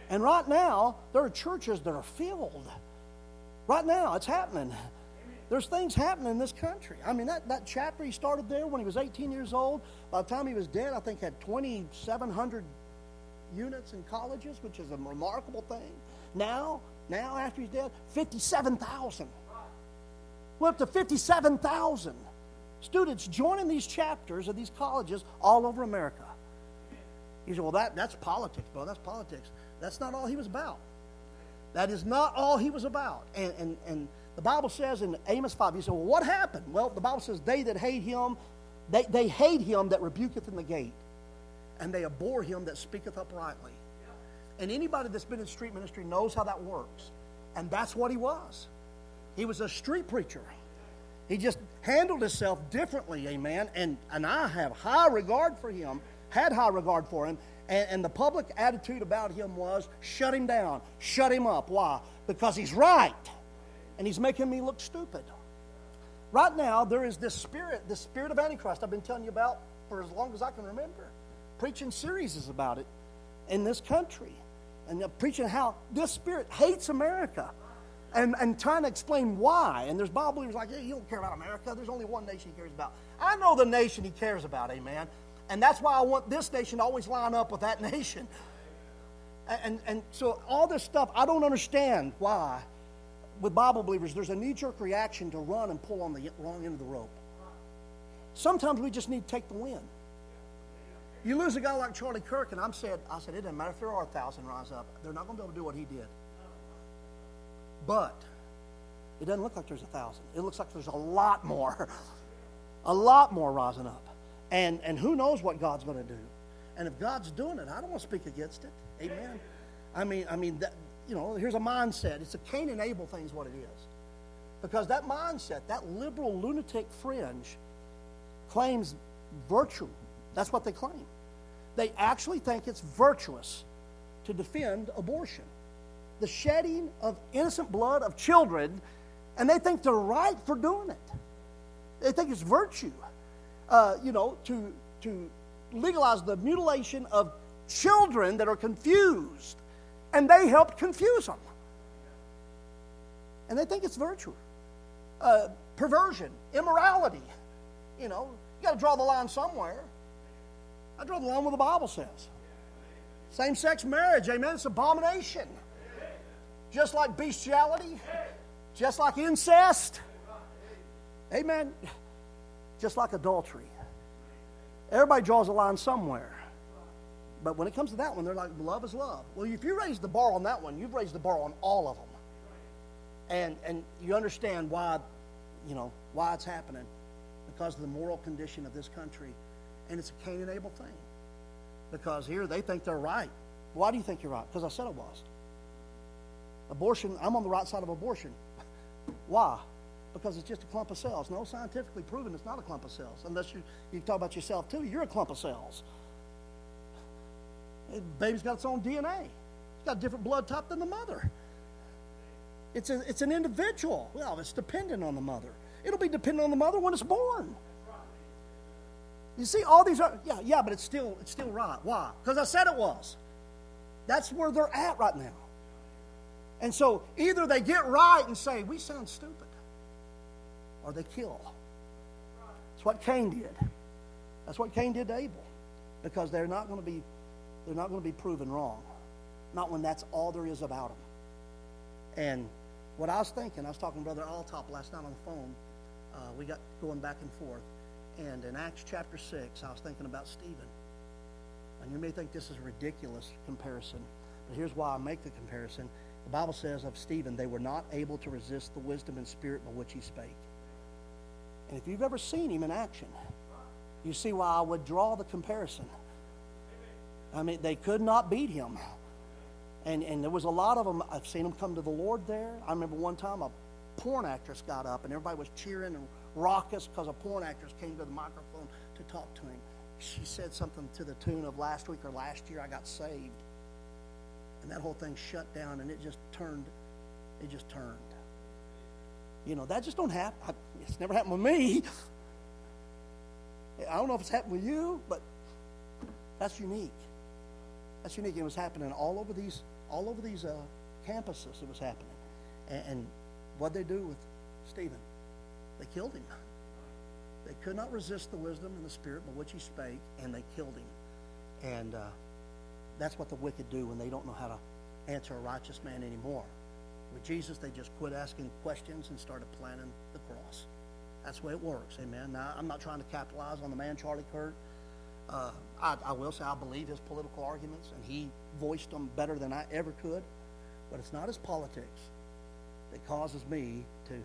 And right now, there are churches that are filled. Right now, it's happening. There's things happening in this country. I mean, that chapter he started there when he was 18 years old, by the time he was dead, I think had 2,700 units in colleges, which is a remarkable thing. Now after he's dead, 57,000. We're up to 57,000 students joining these chapters of these colleges all over America. You say, well, that's politics, bro. That's politics. That's not all he was about. That is not all he was about. And the Bible says in Amos 5, you say, well, what happened? Well, the Bible says, they that hate him, they hate him that rebuketh in the gate, and they abhor him that speaketh uprightly. And anybody that's been in street ministry knows how that works. And that's what he was. He was a street preacher. He just handled himself differently, amen. And I have high regard for him, had high regard for him. And the public attitude about him was, shut him down, shut him up. Why? Because he's right. And he's making me look stupid. Right now, there is this spirit of Antichrist I've been telling you about for as long as I can remember. Preaching series about it in this country. And preaching how this spirit hates America. And trying to explain why. And there's Bible believers like, hey, you don't care about America. There's only one nation he cares about. I know the nation he cares about, amen. And that's why I want this nation to always line up with that nation. And so all this stuff, I don't understand why, with Bible believers, there's a knee-jerk reaction to run and pull on the wrong end of the rope. Sometimes we just need to take the win. You lose a guy like Charlie Kirk, and I said, it doesn't matter if there are 1,000 rise up. They're not going to be able to do what he did. But it doesn't look like there's 1,000. It looks like there's a lot more rising up. And who knows what God's going to do. And if God's doing it, I don't want to speak against it. Amen. I mean, that, here's a mindset. It's a Cain and Abel thing is what it is. Because that mindset, that liberal lunatic fringe claims virtue. That's what they claim. They actually think it's virtuous to defend abortion. The shedding of innocent blood of children, and they think they're right for doing it. They think it's virtue. To legalize the mutilation of children that are confused, and they helped confuse them. And they think it's virtue. Perversion, immorality. You got to draw the line somewhere. I draw the line where the Bible says. Same-sex marriage, amen, it's abomination. Just like bestiality, just like incest, amen, just like adultery. Everybody draws a line somewhere. But when it comes to that one, they're like, love is love. Well, if you raise the bar on that one, you've raised the bar on all of them. And you understand why it's happening. Because of the moral condition of this country. And it's a Cain and Abel thing. Because here they think they're right. Why do you think you're right? Because I said I was. Abortion, I'm on the right side of abortion. Why? Because it's just a clump of cells. No, scientifically proven it's not a clump of cells. Unless you talk about yourself too, you're a clump of cells. The baby's got its own DNA. It's got a different blood type than the mother. It's an individual. Well, it's dependent on the mother. It'll be dependent on the mother when it's born. You see, all these are, but it's still right. Why? Because I said it was. That's where they're at right now. And so either they get right and say, we sound stupid, or they kill. That's what Cain did. That's what Cain did to Abel. Because they're not going to be proven wrong. Not when that's all there is about them. And what I was thinking, I was talking to Brother Altop last night on the phone. We got going back and forth. And in Acts chapter 6, I was thinking about Stephen. And you may think this is a ridiculous comparison. But here's why I make the comparison. The Bible says of Stephen, they were not able to resist the wisdom and spirit by which he spake. And if you've ever seen him in action, you see why I would draw the comparison. I mean, they could not beat him. And there was a lot of them. I've seen them come to the Lord there. I remember one time a porn actress got up and everybody was cheering and raucous because a porn actress came to the microphone to talk to him. She said something to the tune of last week or last year I got saved. And that whole thing shut down and it just turned. That just don't happen. It's never happened with me. I don't know if it's happened with you, but that's unique. That's unique. It was happening all over these all over these campuses it was happening. And what did they do with Stephen? They killed him. They could not resist the wisdom and the spirit by which he spake, and they killed him. And that's what the wicked do when they don't know how to answer a righteous man anymore. With Jesus, they just quit asking questions and started planning the cross. That's the way it works, amen. Now, I'm not trying to capitalize on the man Charlie Kirk. I will say I believe his political arguments, and he voiced them better than I ever could. But it's not his politics that causes me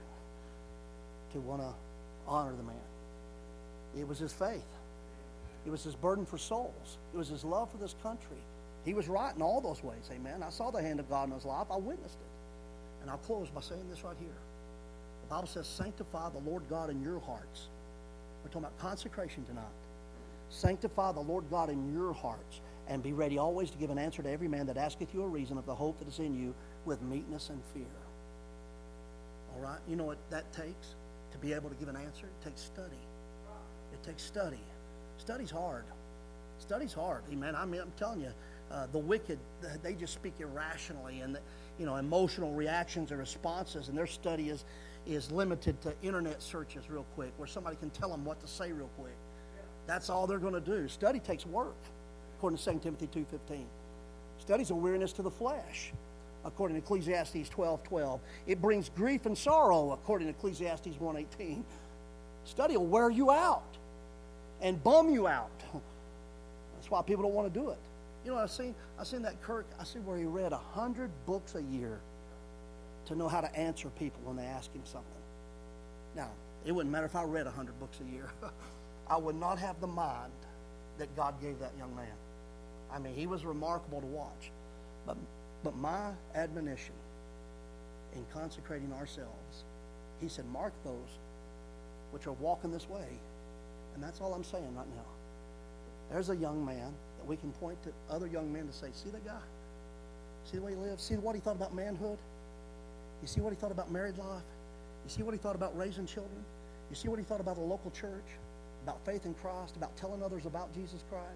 to want to honor the man. It was his faith. It was his burden for souls. It was his love for this country. He was right in all those ways, amen. I saw the hand of God in his life. I witnessed it. And I'll close by saying this right here. The Bible says, sanctify the Lord God in your hearts. We're talking about consecration tonight. Sanctify the Lord God in your hearts, and be ready always to give an answer to every man that asketh you a reason of the hope that is in you with meekness and fear. All right? You know what that takes to be able to give an answer? It takes study. It takes study. Study's hard. Study's hard. Amen. I mean, I'm telling you, the wicked, they just speak irrationally, and emotional reactions and responses, and their study is limited to internet searches real quick, where somebody can tell them what to say real quick. That's all they're going to do. Study takes work, according to 2 Timothy 2:15. Study's a weariness to the flesh, according to Ecclesiastes 12:12. It brings grief and sorrow, according to Ecclesiastes 1:18. Study will wear you out and bum you out. That's why people don't want to do it. You know, I seen that Kirk. I see where he read 100 books a year to know how to answer people when they ask him something. Now, it wouldn't matter if I read 100 books a year. I would not have the mind that God gave that young man. I mean, he was remarkable to watch. But my admonition in consecrating ourselves, he said, mark those which are walking this way. And that's all I'm saying right now. There's a young man that we can point to other young men to say, see that guy? See the way he lives? See what he thought about manhood? You see what he thought about married life? You see what he thought about raising children? You see what he thought about the local church? About faith in Christ? About telling others about Jesus Christ?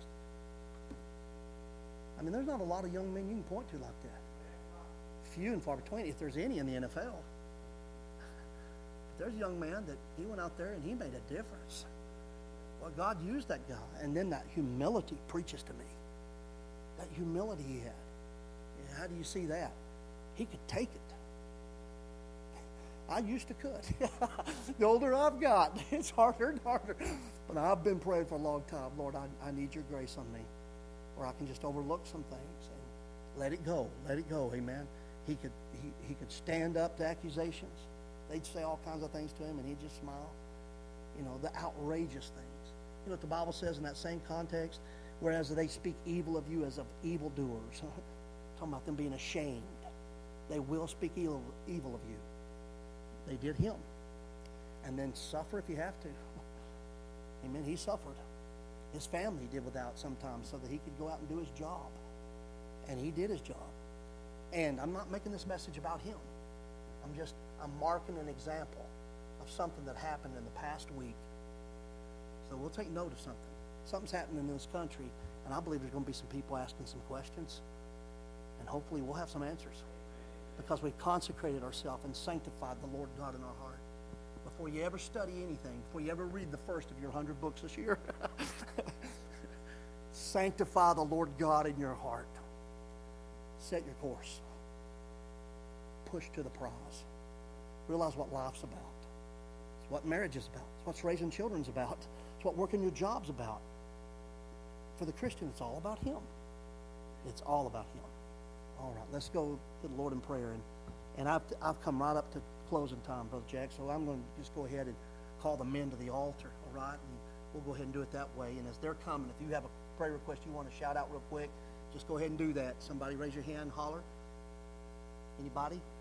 I mean, there's not a lot of young men you can point to like that. Few and far between, if there's any in the NFL. But there's a young man that he went out there and he made a difference. Well, God used that guy. And then that humility preaches to me. That humility he had. Yeah, how do you see that? He could take it. I used to could. The older I've got, it's harder and harder. But I've been praying for a long time. Lord, I need your grace on me. Where I can just overlook some things and let it go. Let it go. Amen. He could stand up to accusations. They'd say all kinds of things to him, and he'd just smile. You know, the outrageous things. You know what the Bible says in that same context? Whereas they speak evil of you as of evildoers. Talking about them being ashamed. They will speak evil of you. They did him. And then suffer if you have to. Amen. He suffered. His family did without sometimes so that he could go out and do his job. And he did his job. And I'm not making this message about him. I'm marking an example of something that happened in the past week. So we'll take note of something. Something's happening in this country, and I believe there's going to be some people asking some questions. And hopefully we'll have some answers. Because we've consecrated ourselves and sanctified the Lord God in our heart. Before you ever study anything, before you ever read the first of your 100 books this year, sanctify the Lord God in your heart. Set your course. Push to the prize. Realize what life's about. It's what marriage is about. It's what raising children's about. It's what working your job's about. For the Christian, it's all about him. It's all about him. All right, let's go to the Lord in prayer. And I've come right up to closing time, Brother Jack, so I'm going to just go ahead and call the men to the altar, all right? And we'll go ahead and do it that way. And as they're coming, if you have a prayer request you want to shout out real quick, just go ahead and do that. Somebody raise your hand, holler. Anybody?